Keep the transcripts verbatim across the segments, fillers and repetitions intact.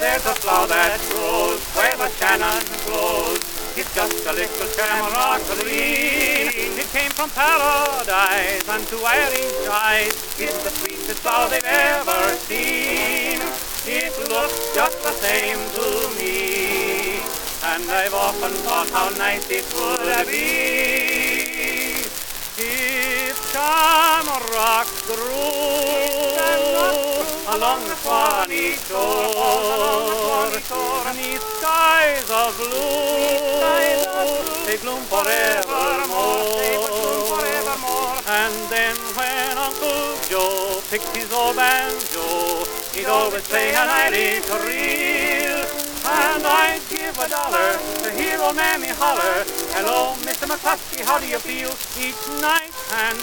There's a flower that grows where the Shannon flows. It's just a little shamrock green. It came from paradise unto Irish eyes. It's the sweetest flower they've ever seen. It looks just the same to me, and I've often thought how nice it would be if shamrocks grew along the Swanee shore, beneath skies of blue. They bloom forevermore. And then when Uncle Joe picked his old banjo, he'd always play an Irish reel. And I'd give a dollar to hear old Mammy holler, "Hello, Mister McCluskey, how do you feel?" Each night and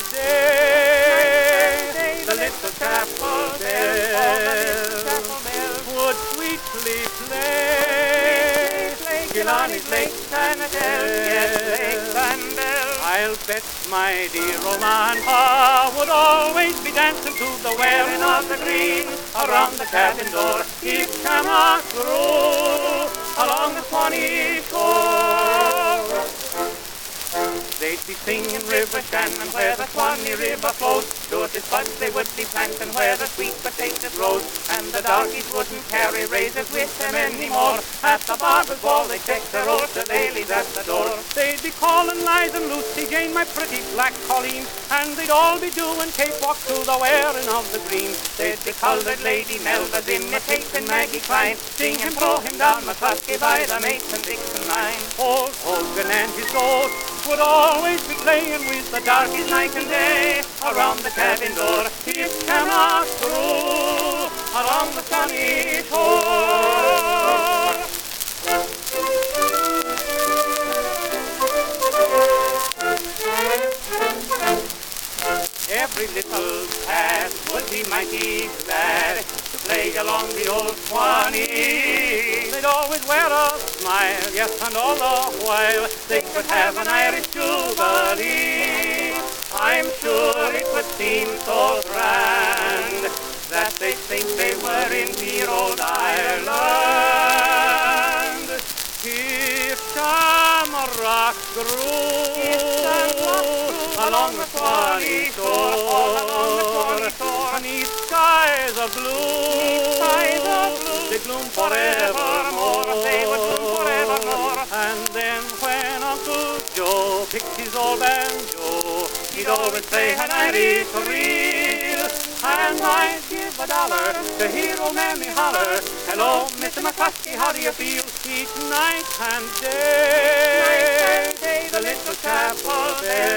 day, the little chapel bell would sweetly play. Killarney's lakes and dells, yes, lakes and dells. I'll bet my dear old man pa would always be dancing to the wearing of the green around the cabin door if shamrocks grew along the Swanee shore. They'd be singing River Shannon where the Swanee River flows. Shortest buds they would be planting where the sweet potatoes rose. And the darkies wouldn't carry razors with them anymore. At the barber's wall they checked their old shillelaghs at the door. They'd be calling Liza and Lucy Jane, my pretty black Colleen, and they'd all be doing cakewalk to the wearing of the green. They'd be coloured Lady Melba's imitating Maggie Klein, singing "Throw him down McCluskey" by the Mason-Dixon line. Old Hogan and his ghost would always be playing with the darkies night and day around the cabin door if shamrocks grew along the sunny shore. Every little cat would be mighty glad to play along the old Swanee. They'd always wear a smile, yes, and all the while they could have an Irish jubilee. I'm sure it would seem so grand that they'd think they were in dear old Ireland if shamrocks grew along the Swanee shore, beneath skies of blue. They bloom forevermore. They would bloom forevermore. And then when Uncle Joe picked his old banjo, he'd always play an Irish reel. And I'd give a dollar to hear old Mammy holler, "Hello, Mister McCluskey, how do you feel?" Each night and day, the little chapel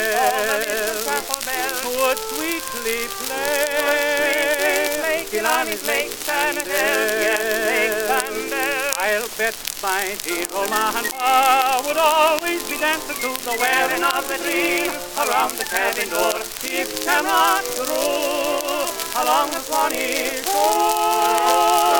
bell would sweetly play. Killarney's lakes and dells, I'll bet my dear old man pa would always be dancing to the wearing of the green around the cabin door if shamrocks grew along the Swanee shore.